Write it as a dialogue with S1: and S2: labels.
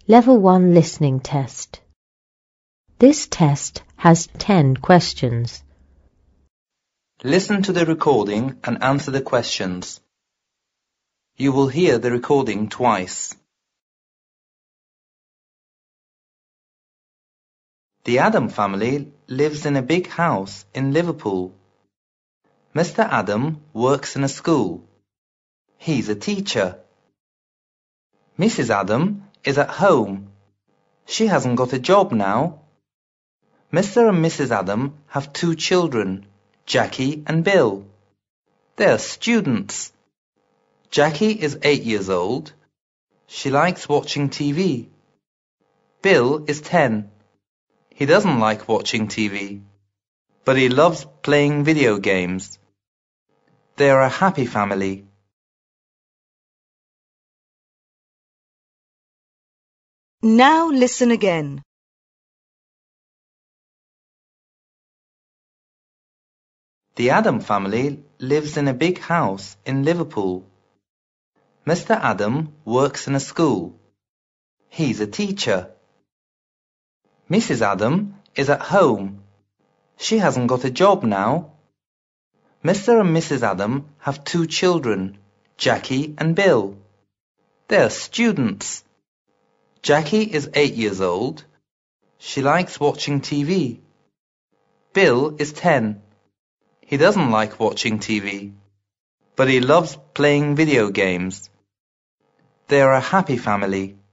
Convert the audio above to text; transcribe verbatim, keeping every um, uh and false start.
S1: Level one Listening Test. This test has ten questions.
S2: Listen to the recording and answer the questions. You will hear the recording twice. The Adam family lives in a big house in Liverpool. Mister Adam works in a school. He's a teacher. Missus Adam is at home. She hasn't got a job now. Mister and Missus Adam have two children, Jackie and Bill. They're students. Jackie is eight years old. She likes watching T V. Bill is ten. He doesn't like watching T V, but he loves playing video games. They are a happy family.
S3: Now listen again.
S2: The Adam family lives in a big house in Liverpool. Mister Adam works in a school. He's a teacher. Missus Adam is at home. She hasn't got a job now. Mister and Missus Adam have two children, Jackie and Bill. They're students. Jackie is eight years old. She likes watching T V. Bill is ten. He doesn't like watching T V, but he loves playing video games. They are a happy family.